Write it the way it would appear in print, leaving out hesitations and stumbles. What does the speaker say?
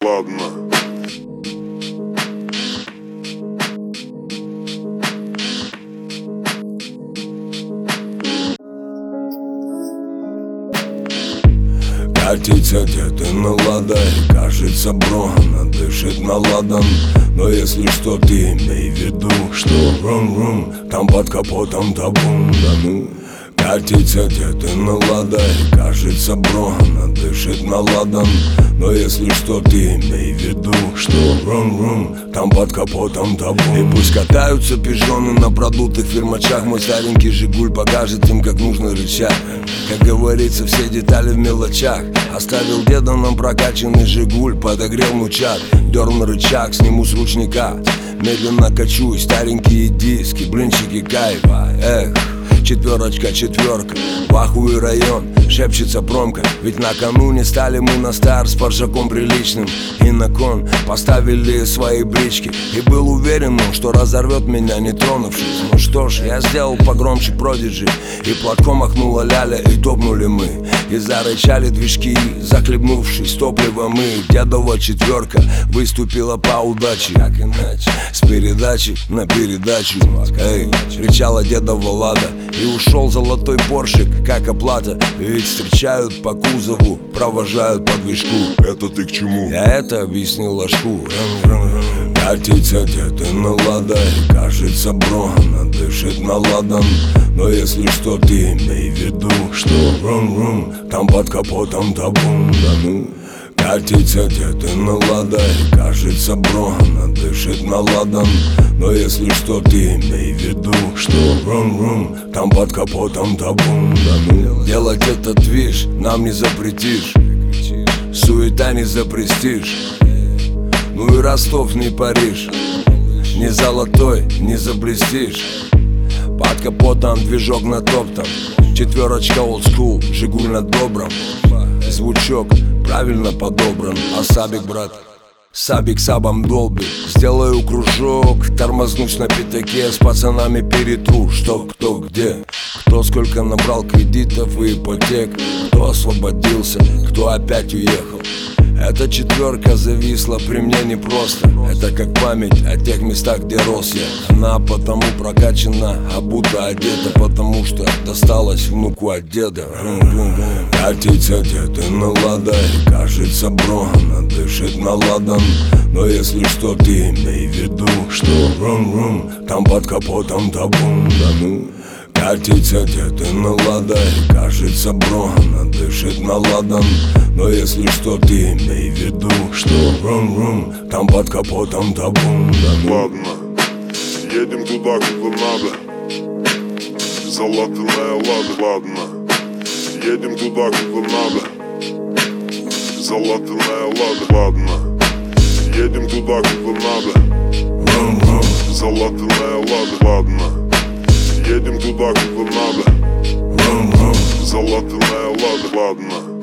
Ладно. Катится где-то на ладой, кажется, бро, она дышит на ладан. Но если что, ты имей в виду, что рум-рум, там под капотом табун, да ну. Катится где-то на ладой, кажется, бро, она дышит на ладан. Но если что, ты имей в виду, что рум-рум, там под капотом табун. И пусть катаются пижоны на продутых фирмачах, мой старенький Жигуль покажет им, как нужно рычать. Как говорится, все детали в мелочах. Оставил деда нам прокачанный Жигуль, подогрел мучат, дерну рычаг, сниму с ручника. Медленно качусь, старенькие диски, блинчики кайфа. Эх, четверочка, четверка, в ахуе район, шепчется промка. Ведь накануне стали мы на старт с паршаком приличным. И на кон поставили свои брички. И был уверен, что разорвет меня, не тронувшись. Ну что ж, я сделал погромче Продиджи, и платком махнула ляля, и топнули мы. И зарычали движки, захлебнувшись топливом. И дедова четверка выступила по удаче, как иначе, с передачи на передачу. Эй, кричала дедова Лада, и ушел золотой поршик, как оплата. Ведь встречают по кузову, провожают по движку. Это ты к чему? Я это объяснил ложку. Катится где-то на ладой, кажется, бро, она дышит на ладан. Но если что, ты имей в виду, что рум-рум, там под капотом табун, да ну. Катится где-то на ладой, кажется, бро, она дышит на ладан. Но если что, ты имей в виду, что рум-рум, там под капотом табун, да ну. Делать этот движ нам не запретишь, суета не за престиж. Ну и Ростов не Париж, не золотой, не заблестишь. Под капотом движок натоптан, четверочка old school, Жигуль на добром. Звучок правильно подобран, а Сабик, брат, Сабик сабом долбит. Сделаю кружок, тормознусь на пятаке, с пацанами перетру, что кто где. Кто сколько набрал кредитов и ипотек, кто освободился, кто опять уехал. Эта четверка зависла при мне непросто. Это как память о тех местах, где рос я. Она потому прокачана, обута, одета, потому что досталась внуку от деда. Катится где-то на ладой, кажется, бро, она дышит на ладан. Но если что, ты имей в виду, что рум-рум, там под капотом табун, да ну. Катится где-то на ладой, кажется, бро, она дышит на ладан. Но если что, ты имей в виду, что рум-рум, там под капотом табун, да ну. Ладно, едем туда, куда надо. Залатанная Лада. Ладно, едем туда, куда надо. Залатанная Лада. Ладно, едем туда, куда надо. Рум-рум, Залатанная Лада. Ладно, едем туда, куда надо. рум-рум, Залатанная Лада. Ладно.